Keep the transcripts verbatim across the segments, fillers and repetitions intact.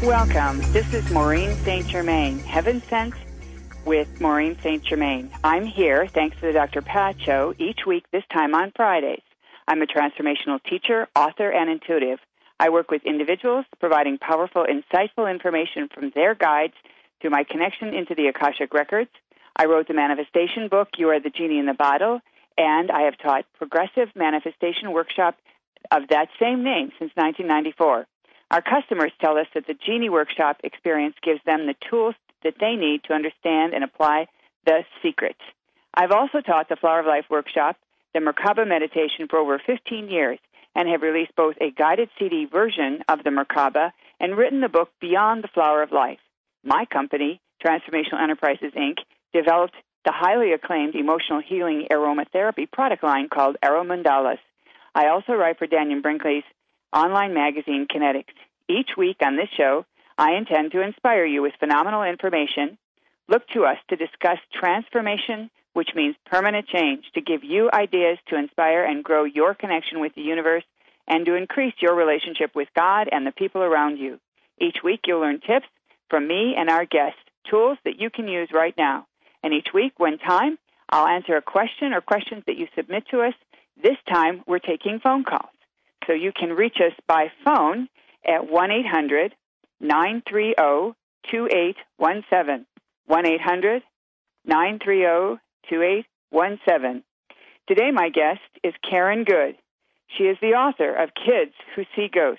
Welcome. This is Maureen Saint Germain, Heaven Sent with Maureen Saint Germain. I'm here, thanks to the Doctor Pat Show, each week, this time on Fridays. I'm a transformational teacher, author, and intuitive. I work with individuals, providing powerful, insightful information from their guides through my connection into the Akashic Records. I wrote the manifestation book, You Are the Genie in the Bottle, and I have taught progressive manifestation workshop of that same name since nineteen ninety-four. Our customers tell us that the Genie Workshop experience gives them the tools that they need to understand and apply the secrets. I've also taught the Flower of Life Workshop, the Merkaba meditation, for over fifteen years, and have released both a guided C D version of the Merkaba and written the book Beyond the Flower of Life. My company, Transformational Enterprises, Incorporated, developed the highly acclaimed emotional healing aromatherapy product line called Aromandalas. I also write for Daniel Brinkley's online magazine, Kinetics. Each week on this show, I intend to inspire you with phenomenal information. Look to us to discuss transformation, which means permanent change, to give you ideas to inspire and grow your connection with the universe and to increase your relationship with God and the people around you. Each week, you'll learn tips from me and our guests, tools that you can use right now. And each week, when time, I'll answer a question or questions that you submit to us. This time, we're taking phone calls. So you can reach us by phone at one eight hundred nine three zero two eight one seven. one eight hundred nine three zero two eight one seven. Today my guest is Karen Good. She is the author of Kids Who See Ghosts.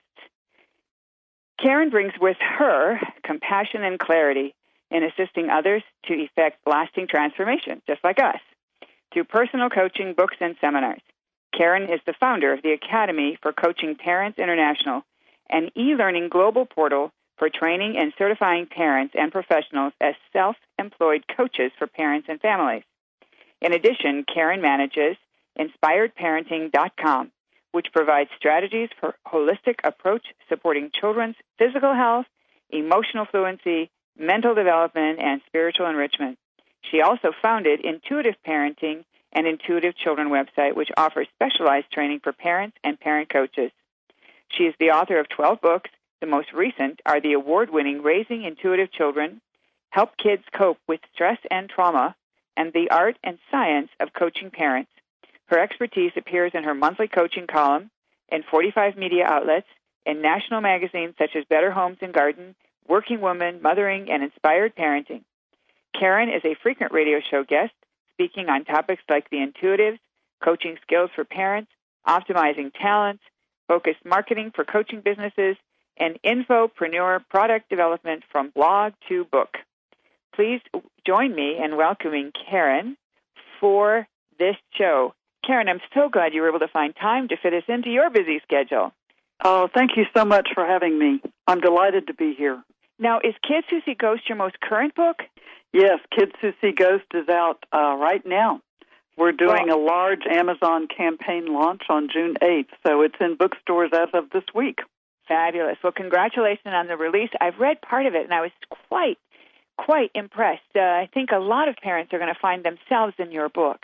Karen brings with her compassion and clarity in assisting others to effect lasting transformation, just like us, through personal coaching, books, and seminars. Karen is the founder of the Academy for Coaching Parents International, an e-learning global portal for training and certifying parents and professionals as self-employed coaches for parents and families. In addition, Karen manages inspired parenting dot com, which provides strategies for holistic approach supporting children's physical health, emotional fluency, mental development, and spiritual enrichment. She also founded Intuitive Parenting, an Intuitive Children website, which offers specialized training for parents and parent coaches. She is the author of twelve books. The most recent are the award-winning Raising Intuitive Children, Help Kids Cope with Stress and Trauma, and The Art and Science of Coaching Parents. Her expertise appears in her monthly coaching column, in forty-five media outlets, in national magazines such as Better Homes and Garden, Working Woman, Mothering, and Inspired Parenting. Karen is a frequent radio show guest, speaking on topics like the intuitives, coaching skills for parents, optimizing talents, focused marketing for coaching businesses, and infopreneur product development from blog to book. Please join me in welcoming Karen for this show. Karen, I'm so glad you were able to find time to fit us into your busy schedule. Oh, thank you so much for having me. I'm delighted to be here. Now, is Kids Who See Ghosts your most current book? Yes, Kids Who See Ghosts is out uh, right now. We're doing well, a large Amazon campaign launch on June eighth, so it's in bookstores as of this week. Fabulous. Well, congratulations on the release. I've read part of it, and I was quite, quite impressed. Uh, I think a lot of parents are going to find themselves in your book.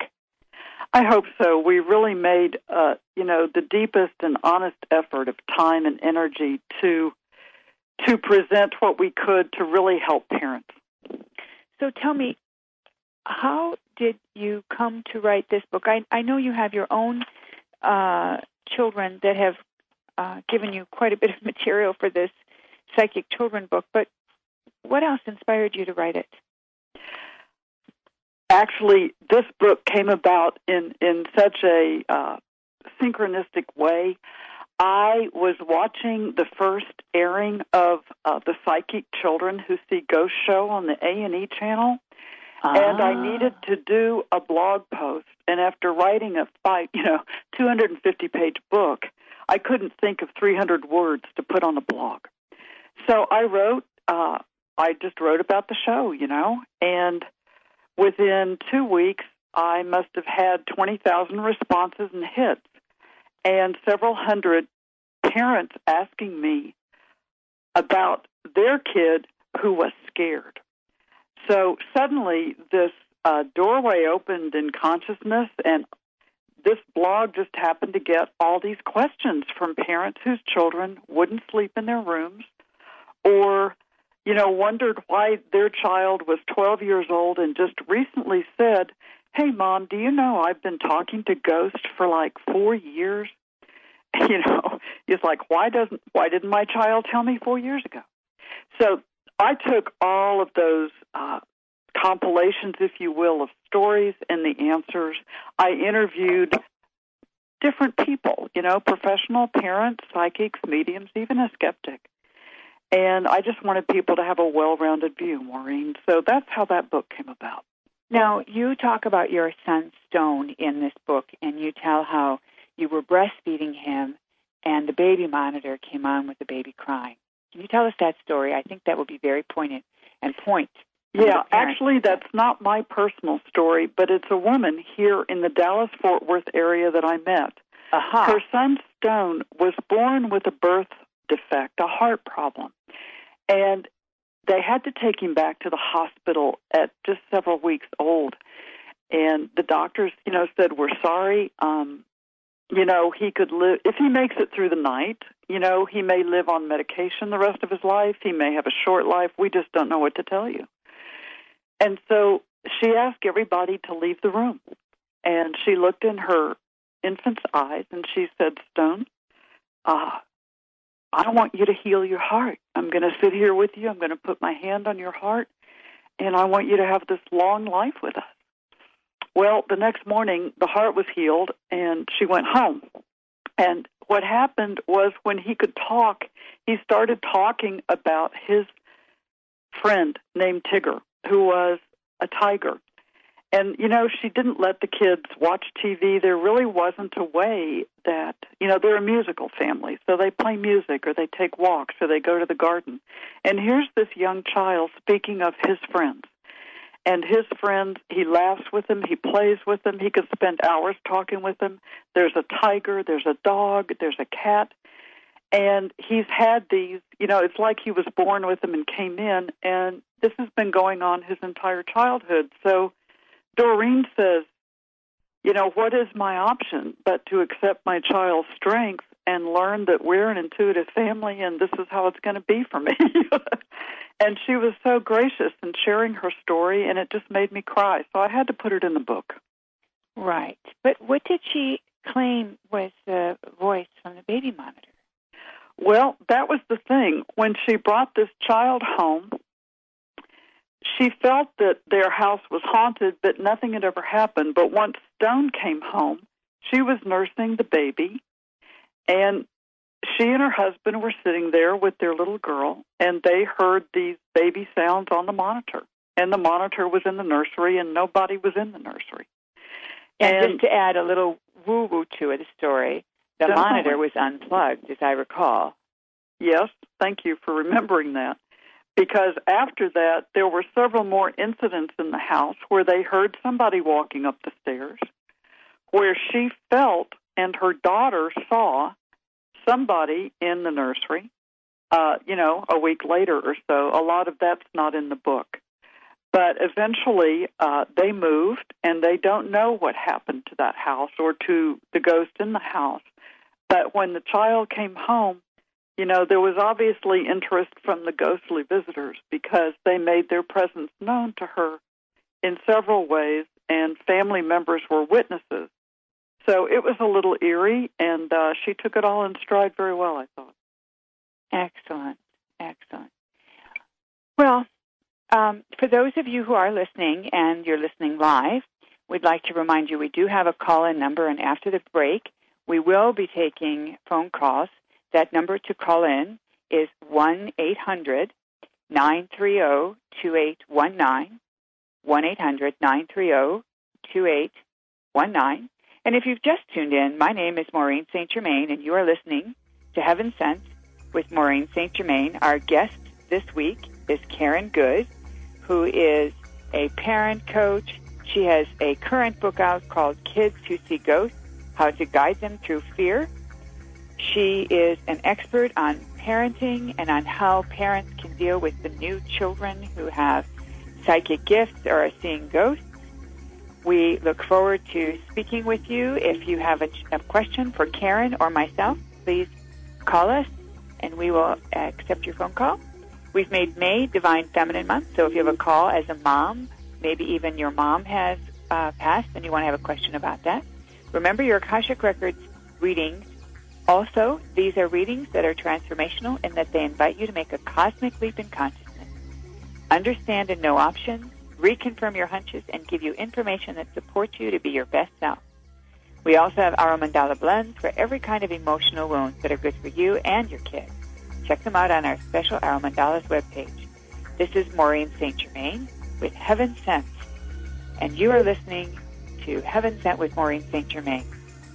I hope so. We really made, uh, you know, the deepest and honest effort of time and energy to to present what we could to really help parents. So tell me, how did you come to write this book? I, I know you have your own uh, children that have uh, given you quite a bit of material for this Psychic Children book, but what else inspired you to write it? Actually, this book came about in, in such a uh, synchronistic way. I was watching the first airing of uh, the Psychic Children Who See Ghosts show on the A and E channel, ah. and I needed to do a blog post. And after writing a five, you know, two hundred fifty page book, I couldn't think of three hundred words to put on a blog. So I wrote. Uh, I just wrote about the show, you know, and within two weeks, I must have had twenty thousand responses and hits, and several hundred parents asking me about their kid who was scared. So suddenly this uh, doorway opened in consciousness, and this blog just happened to get all these questions from parents whose children wouldn't sleep in their rooms, or, you know, wondered why their child was twelve years old and just recently said, "Hey, Mom, do you know I've been talking to ghosts for like four years?" You know, it's like, why doesn't, why didn't my child tell me four years ago? So I took all of those uh, compilations, if you will, of stories and the answers. I interviewed different people, you know, professional parents, psychics, mediums, even a skeptic. And I just wanted people to have a well-rounded view, Maureen. So that's how that book came about. Now, you talk about your son, Stone, in this book, and you tell how you were breastfeeding him, and the baby monitor came on with the baby crying. Can you tell us that story? I think that would be very poignant and point. Yeah, actually, that's not my personal story, but it's a woman here in the Dallas-Fort Worth area that I met. Uh-huh. Her son, Stone, was born with a birth defect, a heart problem, and they had to take him back to the hospital at just several weeks old. And the doctors, you know, said, "We're sorry. Um, you know, he could live, if he makes it through the night, you know, he may live on medication the rest of his life. He may have a short life. We just don't know what to tell you." And so she asked everybody to leave the room. And she looked in her infant's eyes and she said, "Stone, uh, I want you to heal your heart. I'm going to sit here with you. I'm going to put my hand on your heart, and I want you to have this long life with us." Well, the next morning, the heart was healed, and she went home. And what happened was when he could talk, he started talking about his friend named Tigger, who was a tiger. And, you know, she didn't let the kids watch T V. There really wasn't a way that, you know, they're a musical family, so they play music or they take walks or they go to the garden. And here's this young child speaking of his friends. And his friends, he laughs with them, he plays with them, he could spend hours talking with them. There's a tiger, there's a dog, there's a cat. And he's had these, you know, it's like he was born with them and came in, and this has been going on his entire childhood. So Doreen says, you know, what is my option but to accept my child's strength and learn that we're an intuitive family and this is how it's going to be for me? And she was so gracious in sharing her story, and it just made me cry. So I had to put it in the book. Right. But what did she claim was the voice from the baby monitor? Well, that was the thing. When she brought this child home, she felt that their house was haunted, but nothing had ever happened. But once Stone came home, she was nursing the baby, and she and her husband were sitting there with their little girl, and they heard these baby sounds on the monitor. And the monitor was in the nursery, and nobody was in the nursery. And, and just to add a little woo-woo to it, a story, the definitely. monitor was unplugged, as I recall. Yes, thank you for remembering that. Because after that, there were several more incidents in the house where they heard somebody walking up the stairs, where she felt and her daughter saw somebody in the nursery, uh, you know, a week later or so. A lot of that's not in the book. But eventually uh, they moved, and they don't know what happened to that house or to the ghost in the house. But when the child came home, you know, there was obviously interest from the ghostly visitors because they made their presence known to her in several ways, and family members were witnesses. So it was a little eerie, and uh, she took it all in stride very well, I thought. Excellent, excellent. Well, um, for those of you who are listening, and you're listening live, we'd like to remind you we do have a call-in number, and after the break, we will be taking phone calls. That number to call in is one eight hundred nine three zero two eight one nine, one eight hundred nine three zero two eight one nine. And if you've just tuned in, my name is Maureen Saint Germain, and you are listening to Heaven Sent with Maureen Saint Germain. Our guest this week is Karen Good, who is a parent coach. She has a current book out called Kids Who See Ghosts, How to Guide Them Through Fear. She is an expert on parenting and on how parents can deal with the new children who have psychic gifts or are seeing ghosts. We look forward to speaking with you. If you have a, a question for Karen or myself, please call us, and we will accept your phone call. We've made May Divine Feminine Month, so if you have a call as a mom, maybe even your mom has uh, passed and you want to have a question about that, remember your Akashic Records readings. Also, these are readings that are transformational in that they invite you to make a cosmic leap in consciousness, understand and know options, reconfirm your hunches, and give you information that supports you to be your best self. We also have our Mandala blends for every kind of emotional wounds that are good for you and your kids. Check them out on our special Our Mandalas webpage. This is Maureen Saint Germain with Heaven Sent, and you are listening to Heaven Sent with Maureen Saint Germain.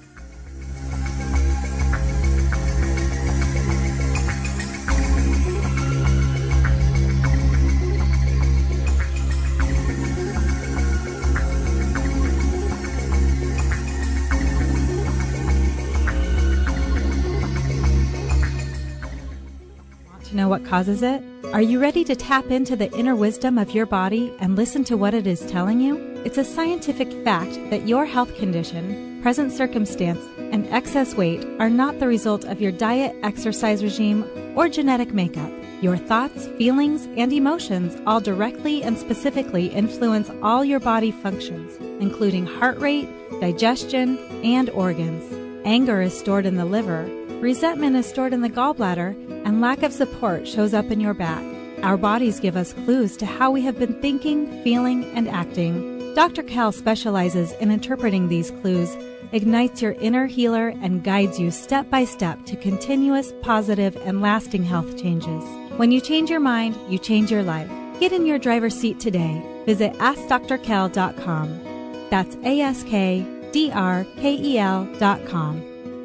To know what causes it? Are you ready to tap into the inner wisdom of your body and listen to what it is telling you? It's a scientific fact that your health condition, present circumstance, and excess weight are not the result of your diet, exercise regime, or genetic makeup. Your thoughts, feelings, and emotions all directly and specifically influence all your body functions, including heart rate, digestion, and organs. Anger is stored in the liver, resentment is stored in the gallbladder, and lack of support shows up in your back. Our bodies give us clues to how we have been thinking, feeling, and acting. Doctor Cal specializes in interpreting these clues, ignites your inner healer, and guides you step by step to continuous, positive, and lasting health changes. When you change your mind, you change your life. Get in your driver's seat today. Visit ask dr kel dot com. That's A S K D R K E L dot com.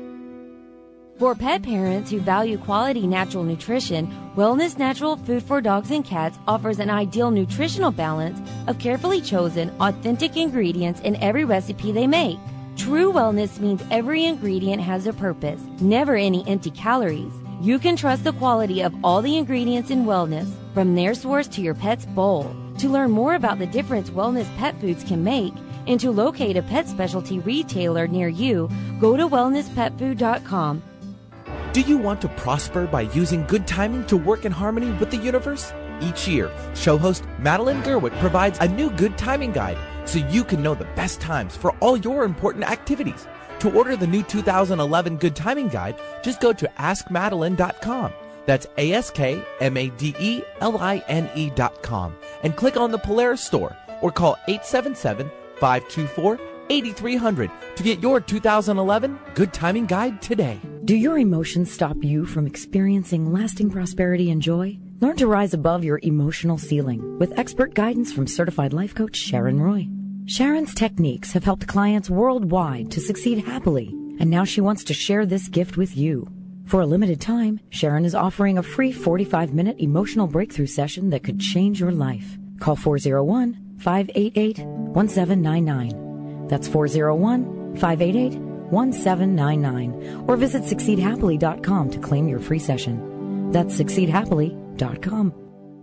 For pet parents who value quality natural nutrition, Wellness Natural Food for Dogs and Cats offers an ideal nutritional balance of carefully chosen, authentic ingredients in every recipe they make. True wellness means every ingredient has a purpose, never any empty calories. You can trust the quality of all the ingredients in Wellness, from their source to your pet's bowl. To learn more about the difference Wellness pet foods can make and to locate a pet specialty retailer near you, go to wellness pet food dot com. Do you want to prosper by using good timing to work in harmony with the universe? Each year, show host Madeline Gerwick provides a new good timing guide so you can know the best times for all your important activities. To order the new two thousand eleven Good Timing Guide, just go to ask madeline dot com. That's A S K M A D E L I N E dot com. And click on the Polaris store or call eight seven seven, five two four, eight three zero zero to get your two thousand eleven Good Timing Guide today. Do your emotions stop you from experiencing lasting prosperity and joy? Learn to rise above your emotional ceiling with expert guidance from certified life coach Sharon Roy. Sharon's techniques have helped clients worldwide to succeed happily, and now she wants to share this gift with you. For a limited time, Sharon is offering a free forty-five minute emotional breakthrough session that could change your life. Call four oh one, five eight eight, one seven nine nine. That's four oh one, five eight eight, one seven nine nine. Or visit succeed happily dot com to claim your free session. That's succeed happily dot com.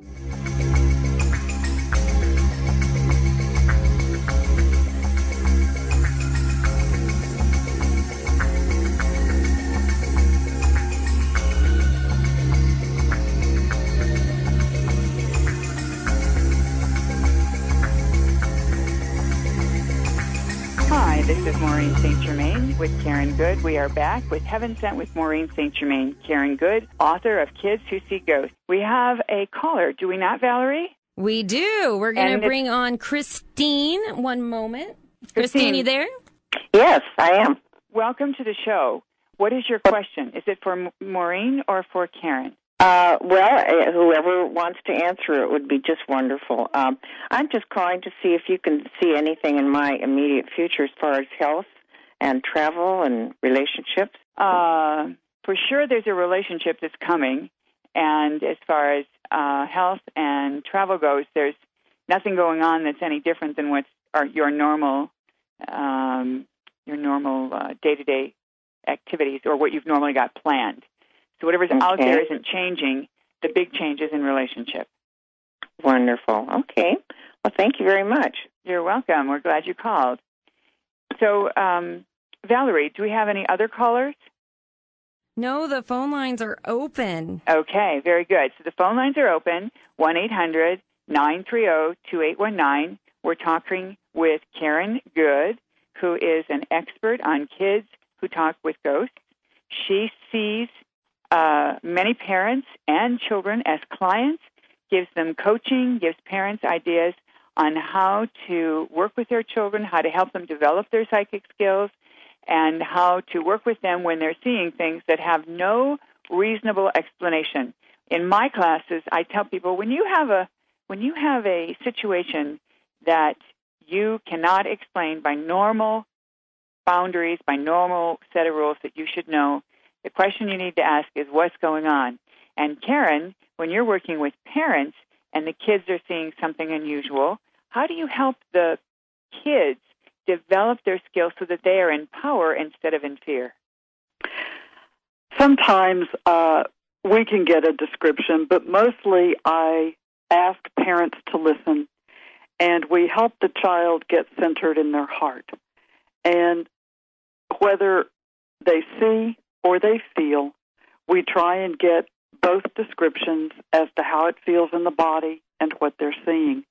Hi, this is Maureen Saint Germain with Karen Good. We are back with Heaven Sent with Maureen Saint Germain. Karen Good, author of Kids Who See Ghosts. We have a caller, do we not, Valerie? We do. We're going to bring on Christine. One moment. Christine, Christine, you there? Yes, I am. Welcome to the show. What is your question? Is it for Maureen or for Karen? Uh, well, uh, whoever wants to answer it would be just wonderful. Um, I'm just calling to see if you can see anything in my immediate future as far as health and travel and relationships. Uh, for sure there's a relationship that's coming, and as far as uh, health and travel goes, there's nothing going on that's any different than what's are your normal, um, your normal uh, day-to-day activities or what you've normally got planned. So whatever's okay. out there isn't changing. The big change is in relationship. Wonderful. Okay. Well, thank you very much. You're welcome. We're glad you called. So, um, Valerie, do we have any other callers? No, the phone lines are open. Okay, very good. So the phone lines are open, one eight hundred nine three zero two eight one nine. We're talking with Karen Good, who is an expert on kids who talk with ghosts. She sees uh, many parents and children as clients, gives them coaching, gives parents ideas on how to work with their children, how to help them develop their psychic skills, and how to work with them when they're seeing things that have no reasonable explanation. In my classes, I tell people, when you have a when you have a situation that you cannot explain by normal boundaries, by normal set of rules that you should know, the question you need to ask is, what's going on? And Karen, when you're working with parents and the kids are seeing something unusual, how do you help the kids develop their skills so that they are in power instead of in fear? Sometimes uh, we can get a description, but mostly I ask parents to listen, and we help the child get centered in their heart. And whether they see or they feel, we try and get both descriptions as to how it feels in the body and what they're seeing.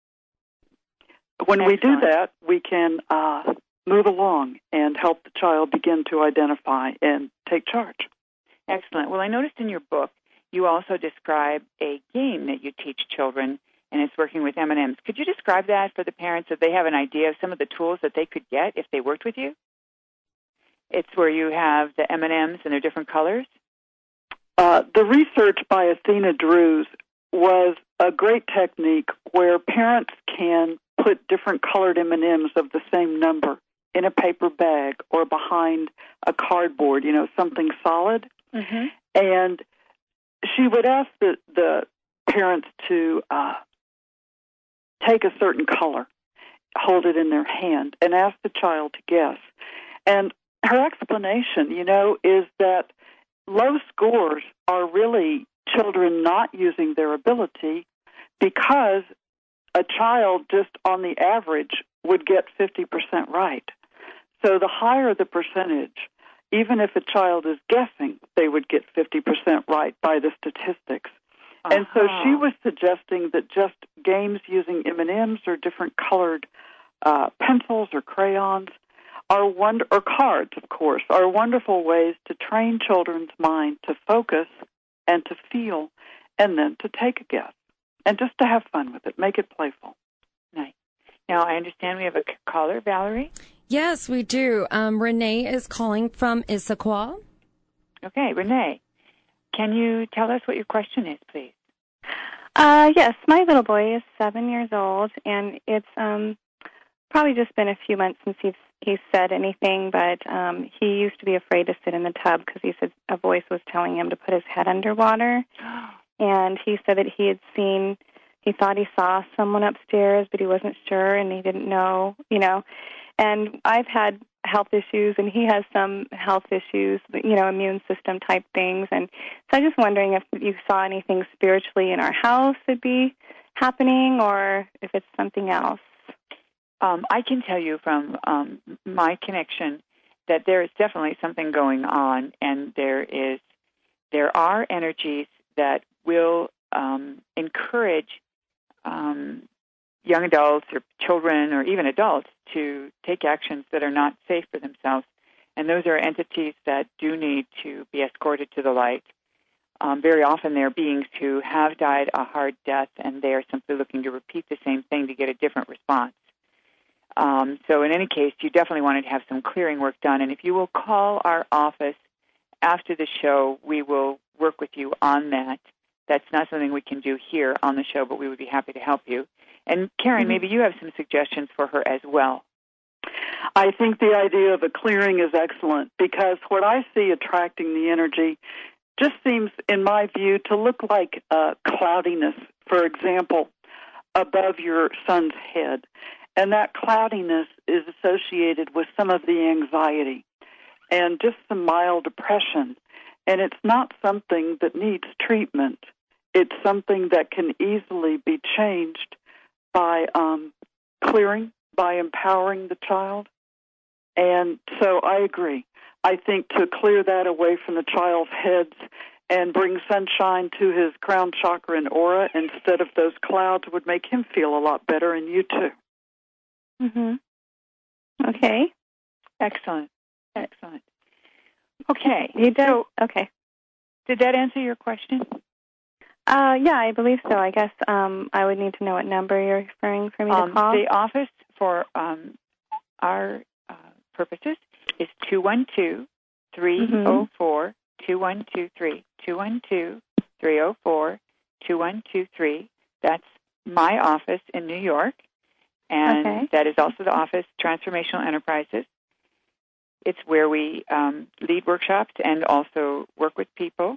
When Excellent. we do that, we can uh, move along and help the child begin to identify and take charge. Excellent. Well, I noticed in your book you also describe a game that you teach children, and it's working with M and M's. Could you describe that for the parents so they have an idea of some of the tools that they could get if they worked with you? It's where you have the M and M's and their different colors? Uh, the research by Athena Drews was a great technique where parents can put different colored M and M's of the same number in a paper bag or behind a cardboard, you know, something solid. Mm-hmm. And she would ask the, the parents to uh, take a certain color, hold it in their hand, and ask the child to guess. And her explanation, you know, is that low scores are really children not using their ability because a child just on the average would get fifty percent right. So the higher the percentage, even if a child is guessing, they would get fifty percent right by the statistics. Uh-huh. And so she was suggesting that just games using M and M's or different colored uh, pencils or crayons are wonder- or cards, of course, are wonderful ways to train children's mind to focus and to feel and then to take a guess and just to have fun with it, make it playful. Nice. Now, I understand we have a caller, Valerie. Yes, we do. Um, Renee is calling from Issaquah. Okay, Renee, can you tell us what your question is, please? Uh, yes, my little boy is seven years old, and it's um, probably just been a few months since he's, he's said anything, but um, he used to be afraid to sit in the tub because he said a voice was telling him to put his head underwater. And he said that he had seen, he thought he saw someone upstairs, but he wasn't sure, and he didn't know, you know. And I've had health issues, and he has some health issues, you know, immune system type things. And so I'm just wondering if you saw anything spiritually in our house that'd be happening, or if it's something else. Um, I can tell you from um, my connection that there is definitely something going on, and there is there are energies that will um, encourage um, young adults or children or even adults to take actions that are not safe for themselves. And those are entities that do need to be escorted to the light. Um, very often they're beings who have died a hard death, and they are simply looking to repeat the same thing to get a different response. Um, so in any case, you definitely want to have some clearing work done. And if you will call our office after the show, we will work with you on that. That's not something we can do here on the show, but we would be happy to help you. And Karen, mm-hmm. maybe you have some suggestions for her as well. I think the idea of a clearing is excellent because what I see attracting the energy just seems, in my view, to look like uh, cloudiness, for example, above your son's head. And that cloudiness is associated with some of the anxiety and just some mild depression. And it's not something that needs treatment. It's something that can easily be changed by um, clearing, by empowering the child. And so I agree. I think to clear that away from the child's heads and bring sunshine to his crown chakra and aura instead of those clouds would make him feel a lot better, and you too. Mm-hmm. Okay. Excellent. Excellent. Okay. You did? So, okay. Did that answer your question? Uh, yeah, I believe so. I guess um, I would need to know what number you're referring for me um, to call. The office for um, our uh, purposes is two one two, three oh four, two one two three. two one two, three oh four, two one two three. That's my office in New York, and okay. that is also the office, Transformational Enterprises. It's where we um, lead workshops and also work with people.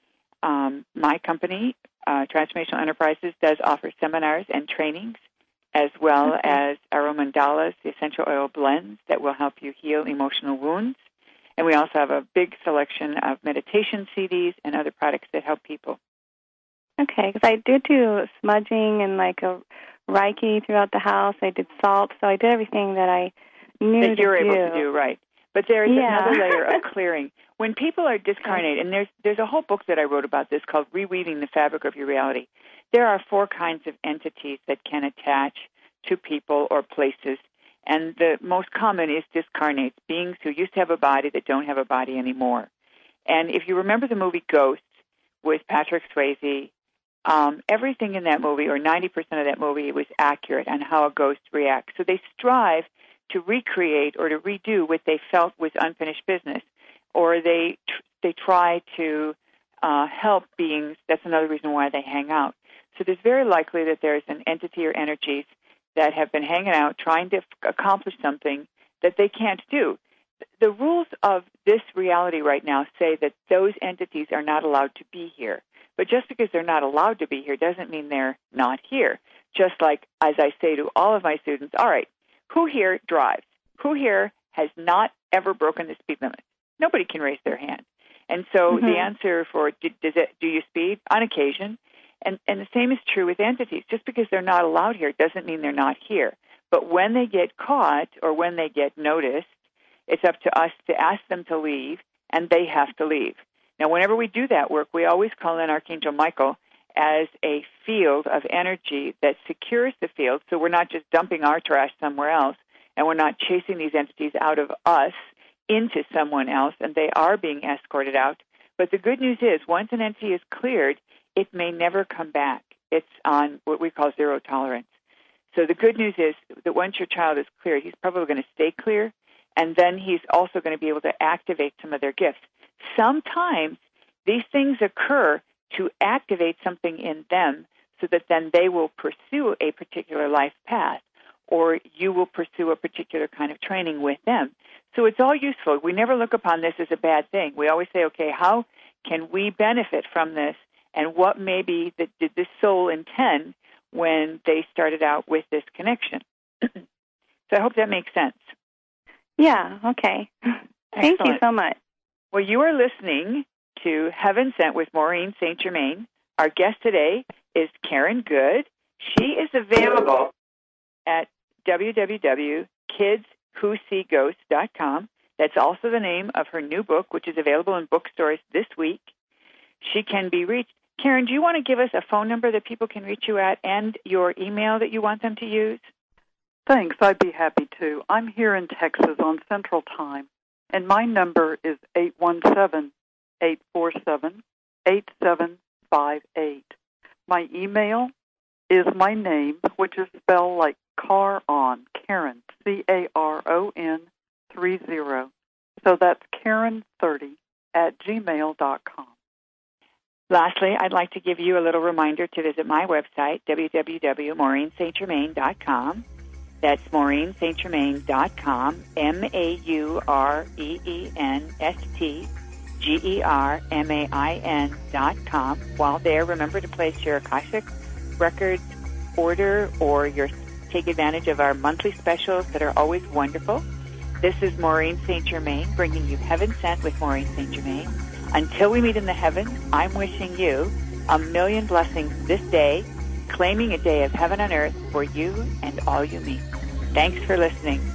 Um, my company, uh, Transformational Enterprises, does offer seminars and trainings, as well okay. as Aroma Mandalas, the essential oil blends that will help you heal emotional wounds. And we also have a big selection of meditation C Ds and other products that help people. Okay, because I did do smudging and like a Reiki throughout the house. I did salt, so I did everything that I knew that you're to able do. to do, right. But there is yeah. another layer of clearing. When people are discarnate, and there's there's a whole book that I wrote about this called Reweaving the Fabric of Your Reality. There are four kinds of entities that can attach to people or places, and the most common is discarnates, beings who used to have a body that don't have a body anymore. And if you remember the movie Ghosts with Patrick Swayze, um, everything in that movie, or ninety percent of that movie, was accurate on how a ghost reacts. So they strive to recreate or to redo what they felt was unfinished business, or they tr- they try to uh, help beings. That's another reason why they hang out. So there's very likely that there's an entity or energies that have been hanging out trying to f- accomplish something that they can't do. The rules of this reality right now say that those entities are not allowed to be here. But just because they're not allowed to be here doesn't mean they're not here. Just like, as I say to all of my students, all right, who here drives? Who here has not ever broken the speed limit? Nobody can raise their hand. And so mm-hmm. the answer for do, does it, do you speed? On occasion. And, and the same is true with entities. Just because they're not allowed here doesn't mean they're not here. But when they get caught or when they get noticed, it's up to us to ask them to leave, and they have to leave. Now, whenever we do that work, we always call in Archangel Michael as a field of energy that secures the field, so we're not just dumping our trash somewhere else, and we're not chasing these entities out of us into someone else, and they are being escorted out. But the good news is, once an entity is cleared, it may never come back. It's on what we call zero tolerance. So the good news is that once your child is cleared, he's probably going to stay clear, and then he's also going to be able to activate some of their gifts. Sometimes these things occur to activate something in them so that then they will pursue a particular life path, or you will pursue a particular kind of training with them. So it's all useful. We never look upon this as a bad thing. We always say, okay, how can we benefit from this, and what maybe the, did this soul intend when they started out with this connection? So I hope that makes sense. Yeah, okay. Thank you so much. Well, you are listening to Heaven Sent with Maureen Saint Germain. Our guest today is Karen Good. She is available at w w w dot kids who see ghosts dot com. That's also the name of her new book, which is available in bookstores this week. She can be reached. Karen, do you want to give us a phone number that people can reach you at and your email that you want them to use? Thanks, I'd be happy to. I'm here in Texas on Central Time, and my number is eight one seven, eight four seven, eight seven five eight. My email is my name, which is spelled like car on, Karen, C A R O N three zero. So that's Karen thirty at gmail dot com. Lastly, I'd like to give you a little reminder to visit my website, w w w dot maureen saint germain dot com. That's maureen saint germain dot com, M A U R E E N S T G E R M A I N dot com. While there, remember to place your Akashic Records order or your take advantage of our monthly specials that are always wonderful. This is Maureen Saint Germain bringing you Heaven Sent with Maureen Saint Germain. Until we meet in the heavens, I'm wishing you a million blessings this day, claiming a day of heaven on earth for you and all you meet. Thanks for listening.